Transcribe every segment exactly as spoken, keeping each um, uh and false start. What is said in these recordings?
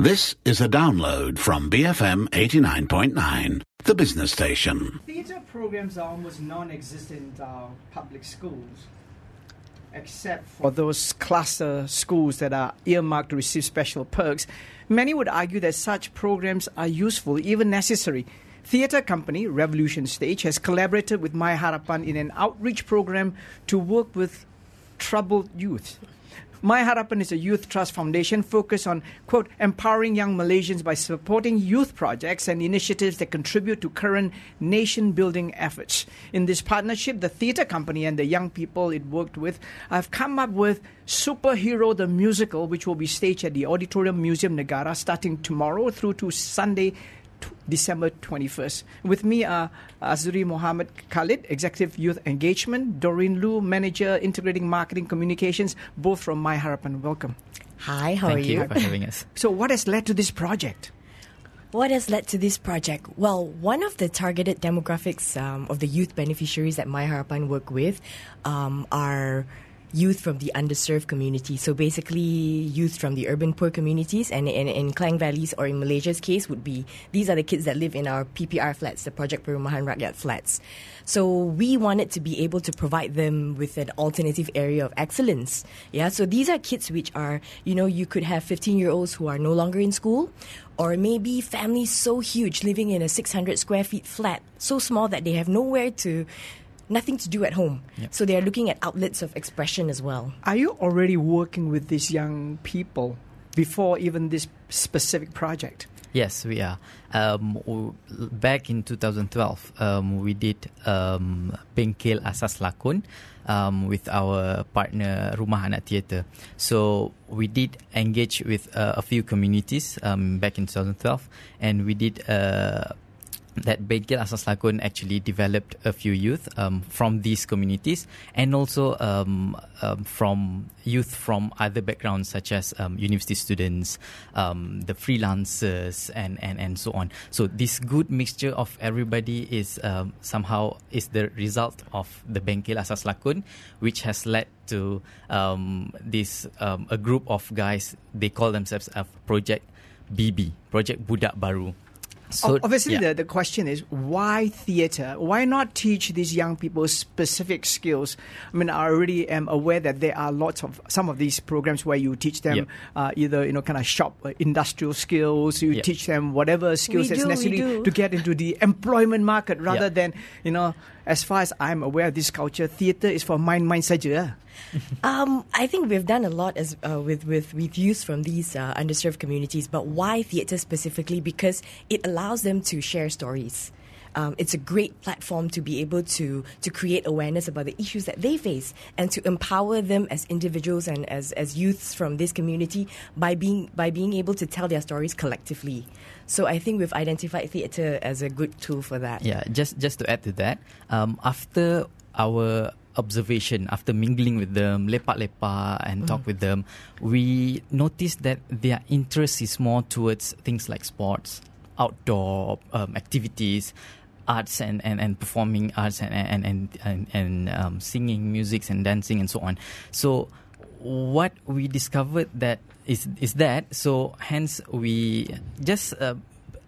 This is a download from B F M eighty-nine point nine, the business station. Theatre programs are almost non-existent in our public schools, except for those cluster schools that are earmarked to receive special perks. Many would argue that such programs are useful, even necessary. Theatre company Revolution Stage has collaborated with My Harapan in an outreach program to work with troubled youth. My Harapan is a youth trust foundation focused on, quote, empowering young Malaysians by supporting youth projects and initiatives that contribute to current nation-building efforts. In this partnership, the theatre company and the young people it worked with have come up with Superhero the Musical, which will be staged at the Auditorium Museum Negara starting tomorrow through to Sunday, December twenty-first. With me are Azuri Mohammed Khalid, Executive Youth Engagement, Doreen Lu, Manager, Integrating Marketing Communications, both from My Harapan. Welcome. Hi, how Thank are you? Thank you for having us. So what has led to this project? What has led to this project? Well, one of the targeted demographics um, of the youth beneficiaries that My Harapan work with um, are youth from the underserved community. So basically, youth from the urban poor communities, and in, in Klang Valleys, or in Malaysia's case, would be, these are the kids that live in our P P R flats, the Project Perumahan Rakyat flats. So we wanted to be able to provide them with an alternative area of excellence. Yeah, so these are kids which are, you know, you could have fifteen-year-olds who are no longer in school, or maybe families so huge living in a six hundred square feet flat, so small that they have nowhere to nothing to do at home. Yep. So they are looking at outlets of expression as well. Are you already working with these young people before even this specific project? Yes, we are. Um, w- back in two thousand twelve, um, we did um, Bengkel Asas Lakon um, with our partner Rumah Anak Theatre. So we did engage with uh, a few communities um, back in two thousand twelve, and we did uh, that Bengkel Asas Lakon actually developed a few youth um, from these communities, and also um, um, from youth from other backgrounds such as um, university students, um, the freelancers, and, and, and so on. So this good mixture of everybody is um, somehow is the result of the Bengkel Asas Lakon, which has led to um, this um, a group of guys. They call themselves a Project B B, Project Budak Baru. So, Obviously, yeah. the, the question is, why theatre? Why not teach these young people specific skills? I mean, I already am aware that there are lots of, some of these programs where you teach them yep. uh, either, you know, kind of shop uh, industrial skills, you yep. teach them whatever skills we that's do, necessary to get into the employment market, rather yep. than, you know, as far as I'm aware of this culture, theatre is for mind-mind saja. um, I think we've done a lot as uh, with, with, with youth from these uh, underserved communities, but why theatre specifically? Because it allows them to share stories. Um, it's a great platform to be able to to create awareness about the issues that they face, and to empower them as individuals and as, as youths from this community by being by being able to tell their stories collectively. So I think we've identified theatre as a good tool for that. Yeah, just just to add to that, um, after our observation, after mingling with them, lepak-lepak and mm. talk with them, we noticed that their interest is more towards things like sports, outdoor um, activities, arts and, and, and performing arts and and and, and, and um, singing, music and dancing and so on. So what we discovered that is is that so hence we just uh,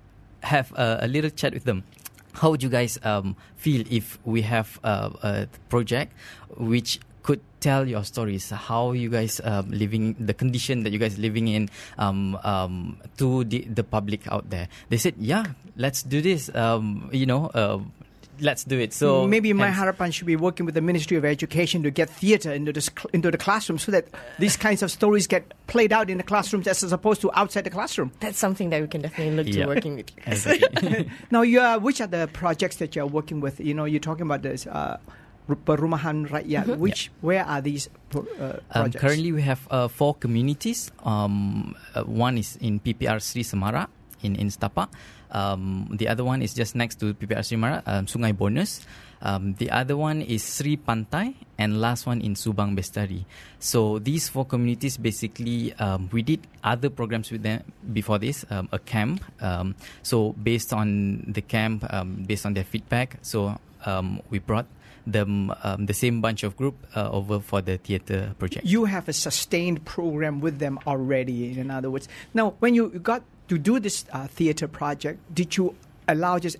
have a, a little chat with them. How would you guys um, feel if we have uh, a project which could tell your stories, how you guys um, living, the condition that you guys living in um, um, to the, the public out there? They said, yeah, let's do this, um, you know, uh, let's do it. So maybe My Harapan should be working with the Ministry of Education to get theatre into the, into the classroom, so that these kinds of stories get played out in the classrooms as opposed to outside the classroom. That's something that we can definitely look to yeah. working with you guys. Exactly. Now, you are, which are the projects that you're working with? You know, you're talking about this uh, Perumahan Rakyat. Mm-hmm. Which, yeah. Where are these pro, uh, projects? Um, currently, we have uh, four communities. Um, uh, one is in P P R Sri Semara in, in Setapak. Um, the other one is just next to P P R Sri Semara, um, Sungai Bonus. Um, the other one is Sri Pantai, and last one in Subang Bestari. So these four communities, basically, um, we did other programs with them before this, um, a camp. Um, so based on the camp, um, based on their feedback, so um, we brought them um, the same bunch of group uh, over for the theatre project. You have a sustained program with them already, in other words. Now, when you got to do this uh, theatre project, did you allow just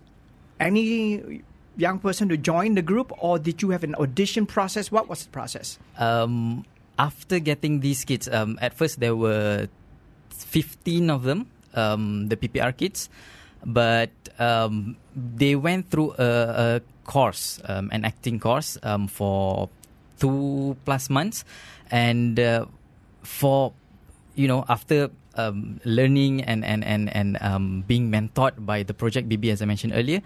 any young person to join the group, or did you have an audition process? What was the process? Um, after getting these kids, um, at first there were fifteen of them, um, the P P R kids, but um, they went through a, a course, um, an acting course, um, for two plus months, and uh, for you know after um, learning and and and and um, being mentored by the Project B B, as I mentioned earlier,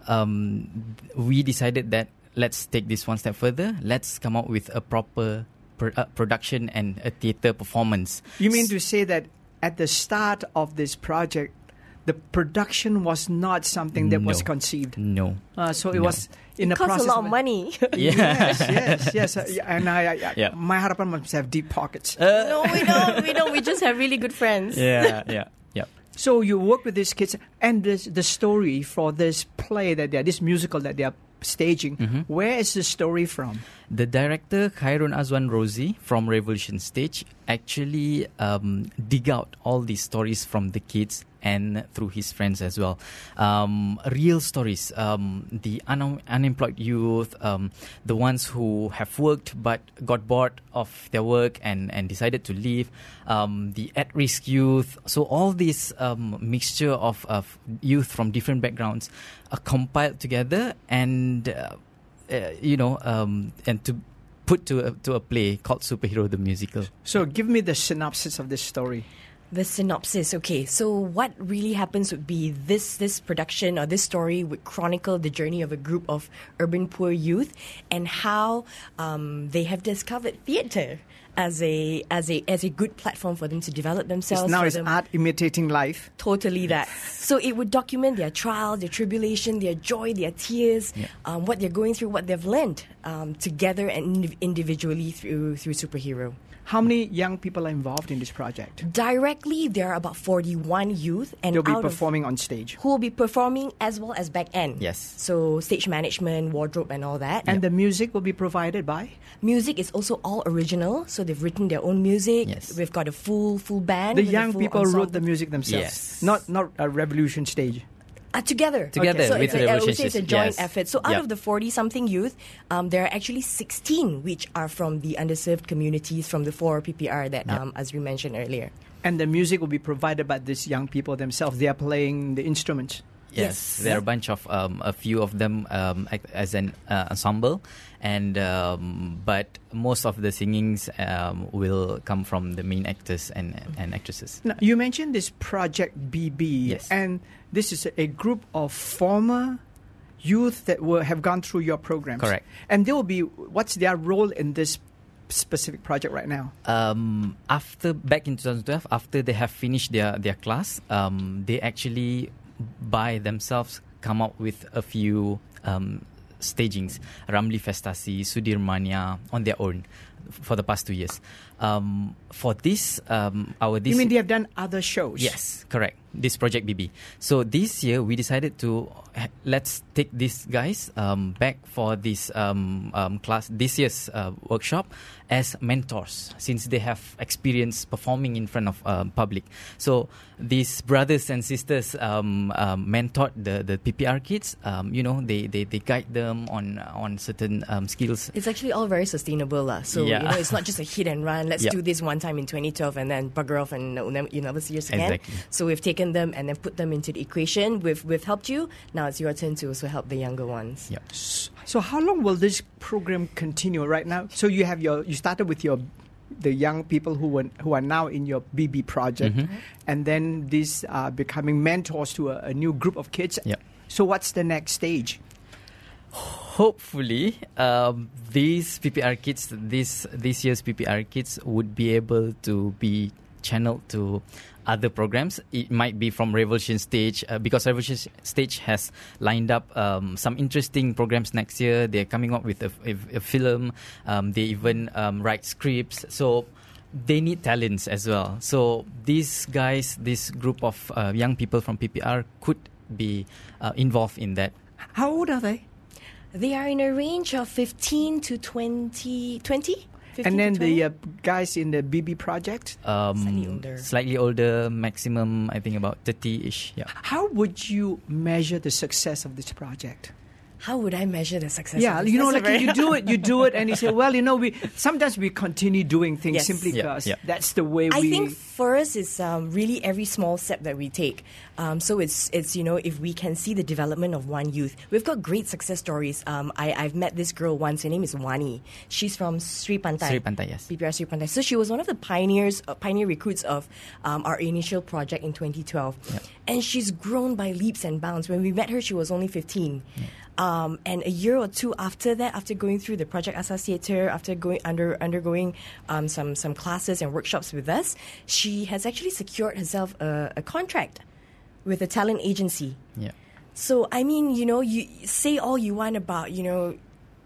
um, we decided that let's take this one step further. Let's come up with a proper pro- uh, production and a theatre performance. You mean to say that at the start of this project, the production was not something that No. was conceived? No. Uh, so it No. was in the Costs process a lot of of money. Yes, yes, yes. Uh, yeah, and I, I, I Yeah. my harapan must have deep pockets. No, we don't. We don't. We just have really good friends. Yeah, yeah, yeah. So you work with these kids, and this, the story for this play that they're, this musical that they are staging, Mhm. where is the story from? The director, Khairun Azwan Rozi from Revolution Stage, actually um, dig out all these stories from the kids and through his friends as well. Um, real stories, um, the un- unemployed youth, um, the ones who have worked but got bored of their work and, and decided to leave, um, the at-risk youth. So all this um, mixture of, of youth from different backgrounds are compiled together and uh, uh, you know, um, and to put to a, to a play called Superhero the Musical. So give me the synopsis of this story. The synopsis. Okay, so what really happens would be this this production or this story would chronicle the journey of a group of urban poor youth and how um, they have discovered theatre as a as a as a good platform for them to develop themselves. It's now for it's them- art imitating life. Totally that. So it would document their trials, their tribulation, their joy, their tears, Yeah. um, what they're going through, what they've learned um, together and indiv- individually through through Superhero. How many young people are involved in this project? Directly, there are about forty-one youth, and They'll be out of performing on stage. who will be performing as well as back end. Yes. So stage management, wardrobe, and all that. And the music will be provided by? music is also all original, so they've written their own music. Yes. We've got a full full band. The with a young full people wrote the ensemble. music themselves. Yes. Not not a Revolution Stage. Uh, together. Together So with it's a, I would Revolution say it's a Stage, joint yes. effort. So out Yep. of the forty-something youth, um, there are actually sixteen which are from the underserved communities from the four P P R that Yep. um, as we mentioned earlier. And the music will be provided by these young people themselves. They are playing the instruments. Yes, Yes. there are a bunch of um, a few of them um, act as an uh, ensemble, and um, but most of the singings um, will come from the main actors and and actresses. Now, you mentioned this Project B B, Yes. and this is a, a group of former youth that were have gone through your programs. Correct. And they will be. What's their role in this specific project right now? Um, after back in twenty twelve, after they have finished their their class, um, they actually by themselves come up with a few um, stagings, Ramli Festasi, Sudirmania, on their own for the past two years. Um, for this, um, our this You mean they have done other shows? Yes, correct. This Project B B. So this year we decided to ha- let's take these guys um, back for this um, um, class, this year's uh, workshop as mentors, since they have experience performing in front of um, public. So these brothers and sisters um, um, mentored the, the P P R kids. Um, you know, they, they, they guide them on on certain um, skills. It's actually all very sustainable, lah. So Yeah. you know, it's not just a hit and run. Let's Yep. do this one time in twenty twelve and then bugger off and uh, you never see us again. Exactly. So we've taken them and then put them into the equation. We've we've helped you. Now it's your turn to also help the younger ones. Yeah. So how long will this program continue? Right now, so you have your you started with your the young people who were who are now in your B B project, Mhm. and then these are becoming mentors to a, a new group of kids. Yeah. So what's the next stage? Hopefully, um, these P P R kids, this this year's P P R kids, would be able to be channeled to other programs. It might be from Revolution Stage uh, because Revolution Stage has lined up um, some interesting programs next year. They're coming up with a, a, a film. Um, they even um, write scripts. So they need talents as well. So these guys, this group of uh, young people from P P R could be uh, involved in that. How old are they? They are in a range of fifteen to twenty. twenty? And then the uh, guys in the B B project? Um, Slightly older. Slightly older, maximum, I think about thirty-ish. Yeah. How would you measure the success of this project? How would I measure the success? Yeah, of this? you know, That's like a very you do it, you do it, and you say, well, you know, we sometimes we continue doing things Yes. simply Yeah, because yeah. that's the way I we. think for us, it's um, really every small step that we take. Um, so it's it's you know, if we can see the development of one youth, we've got great success stories. Um, I I've met this girl once. Her name is Wani. She's from Sri Pantai. Sri Pantai, yes. P P R Sri Pantai. So she was one of the pioneers, uh, pioneer recruits of um, our initial project in twenty twelve, Yeah. and she's grown by leaps and bounds. When we met her, she was only fifteen. Yeah. Um, and a year or two after that, after going through the Project Associator, after going under undergoing um, some some classes and workshops with us, she has actually secured herself a, a contract with a talent agency. Yeah. So I mean, you know, you say all you want about, you know,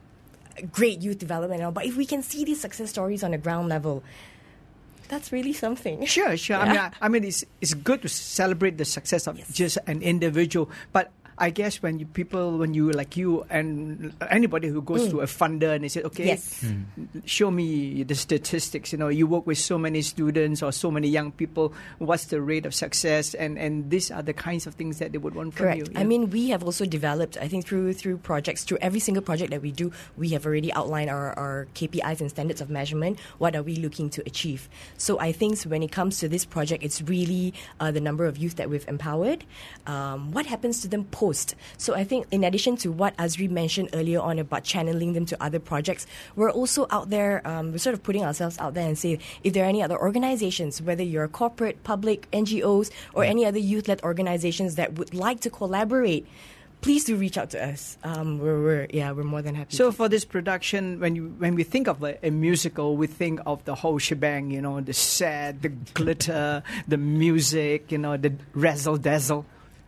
great youth development, and all, but if we can see these success stories on the ground level, that's really something. Sure, sure. I mean, I, I mean, it's it's good to celebrate the success of Yes. just an individual, but I guess when you people, when you like you and anybody who goes to a funder and they say, okay, Yes. show me the statistics. You know, you work with so many students or so many young people. What's the rate of success? And and these are the kinds of things that they would want from Correct. you. I yeah. mean, we have also developed, I think, through through projects, through every single project that we do, we have already outlined our, our K P Is and standards of measurement. What are we looking to achieve? So I think when it comes to this project, it's really uh, the number of youth that we've empowered. Um, what happens to them post? So I think in addition to what Azri mentioned earlier on about channeling them to other projects, we're also out there, um, we're sort of putting ourselves out there and say, if there are any other organizations, whether you're corporate, public, N G Os, or any other youth-led organizations that would like to collaborate, please do reach out to us. Um, we're, we're yeah, we're more than happy. So to. for this production, when you when we think of a, a musical, we think of the whole shebang. You know, the set, the glitter, the music. You know, the razzle dazzle.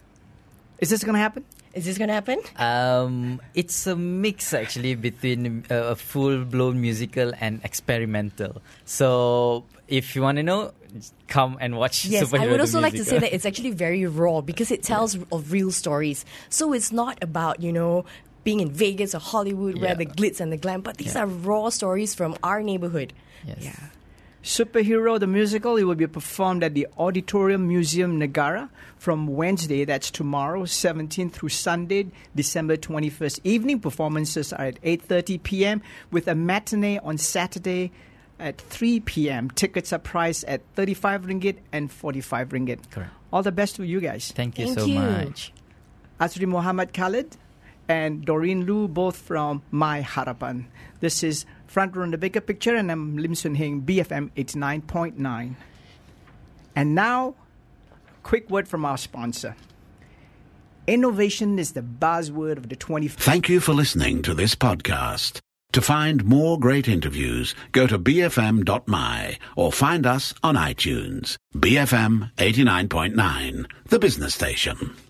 Is this going to happen? Is this going to happen? Um, it's a mix actually between uh, a full-blown musical and experimental. So if you want to know, come and watch. Yes, Superhero I would the also like to say musical. that it's actually very raw because it tells of real stories. So it's not about, you know, being in Vegas or Hollywood where Yeah. the glitz and the glam, but these Yeah. are raw stories from our neighborhood. Yes. Yeah. Superhero the musical, it will be performed at the Auditorium Museum Negara from Wednesday, that's tomorrow, seventeenth through Sunday, December twenty-first. Evening performances are at eight thirty p.m. with a matinee on Saturday at three p.m. Tickets are priced at thirty-five ringgit and forty-five ringgit. Correct. All the best to you guys. Thank you Thank so you. much. Azri Muhammad Khalid and Doreen Lu, both from My Harapan. This is Front Row in the Bigger Picture, and I'm Lim Sun Heng, B F M eighty-nine point nine. And now, quick word from our sponsor. Innovation is the buzzword of the twenty-first. Thank you for listening to this podcast. To find more great interviews, go to b f m dot m y or find us on iTunes. B F M eighty-nine point nine, the business station.